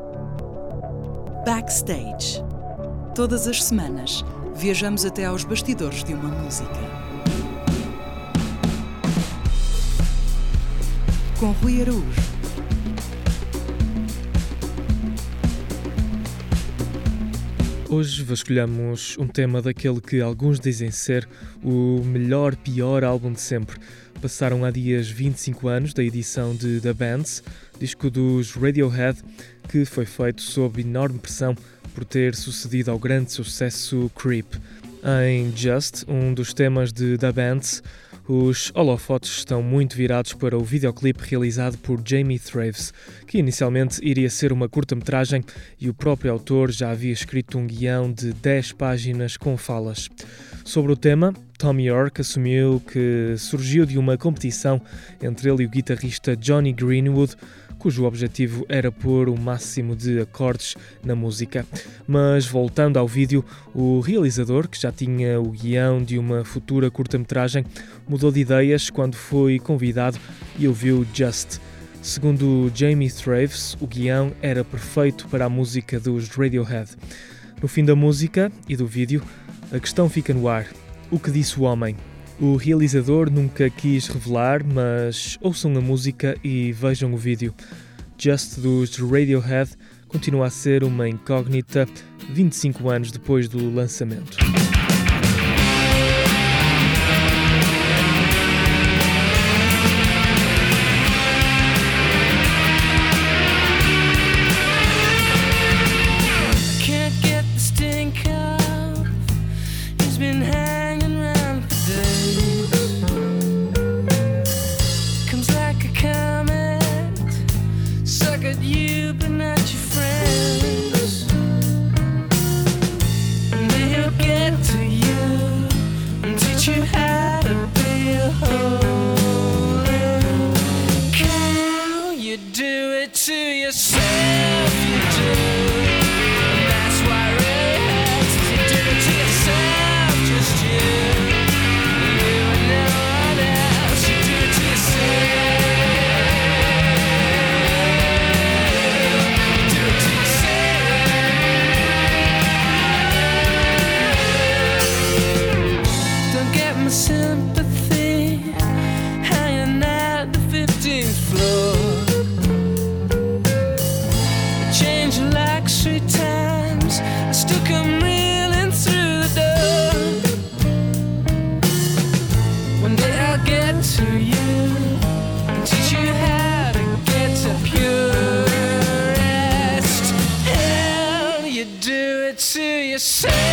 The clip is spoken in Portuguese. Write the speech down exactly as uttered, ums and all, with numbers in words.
Backstage. Todas as semanas, viajamos até aos bastidores de uma música. Com Rui Araújo. Hoje vasculhamos um tema daquele que alguns dizem ser o melhor, pior álbum de sempre. Passaram há dias vinte e cinco anos da edição de The Bands, disco dos Radiohead, que foi feito sob enorme pressão por ter sucedido ao grande sucesso Creep. Em Just, um dos temas de The Bands, os holofotes estão muito virados para o videoclipe realizado por Jamie Travis, que inicialmente iria ser uma curta-metragem e o próprio autor já havia escrito um guião de dez páginas com falas. Sobre o tema, Thom Yorke assumiu que surgiu de uma competição entre ele e o guitarrista Jonny Greenwood, cujo objetivo era pôr o máximo de acordes na música. Mas voltando ao vídeo, o realizador, que já tinha o guião de uma futura curta-metragem, mudou de ideias quando foi convidado e ouviu Just. Segundo Jamie Travis, o guião era perfeito para a música dos Radiohead. No fim da música e do vídeo, a questão fica no ar. O que disse o homem? O realizador nunca quis revelar, mas ouçam a música e vejam o vídeo. Just dos Radiohead continua a ser uma incógnita vinte e cinco anos depois do lançamento. To yourself.